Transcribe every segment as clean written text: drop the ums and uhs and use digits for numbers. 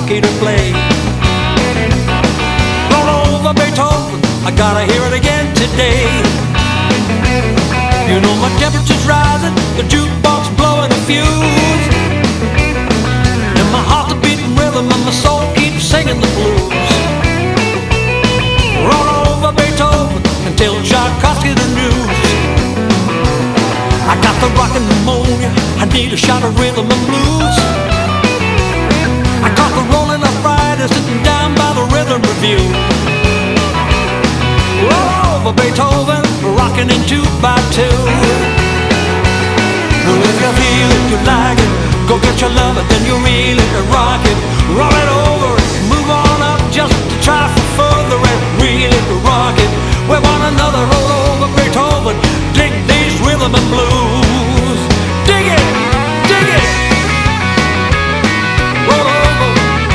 Tchaikovsky to play. Roll over Beethoven, I gotta hear it again today. You know my temperature's rising, the jukebox blowing a fuse, and my heart's a beating rhythm and my soul keeps singing the blues. Roll over Beethoven and tell Tchaikovsky the news. I got the rockin' pneumonia, I need a shot of rhythm and blues. I caught the rolling arthritis sitting down by the Rhythm Review. Roll over Beethoven, rockin' in 2x2. If you feel it, you like it, go get your love it, then you reel it and rock it. Roll it over, move on up just to try for further and reel it and rock it. We want another roll over Beethoven, dig these rhythm and blues. Dig it, dig it. Roll over.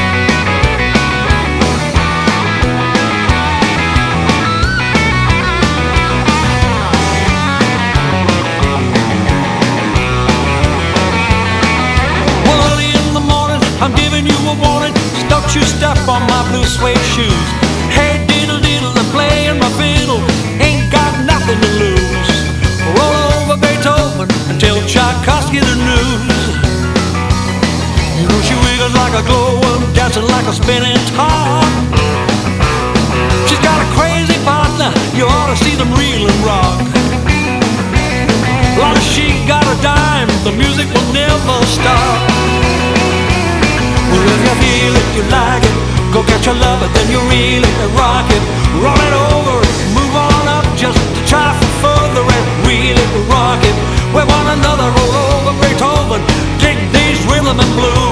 Well, early in the morning, I'm giving you a warning. Don't you step on my blue suede shoes. Hey, diddle diddle, I'm playing my fiddle, ain't got nothing to lose. Roll over Beethoven and tell Tchaikovsky the news. You know she wiggles like a glowworm, dancing like a spinning top. She's got a crazy partner, you ought to see them reel and rock. Long as she got a dime, the music will never stop. Well, if you feel it, you like it, go get your love it, then you reel it and rock it. Roll it over, move on up just to try for further and reel it and rock it. We want another roll over Beethoven, dig these rhythm and blues.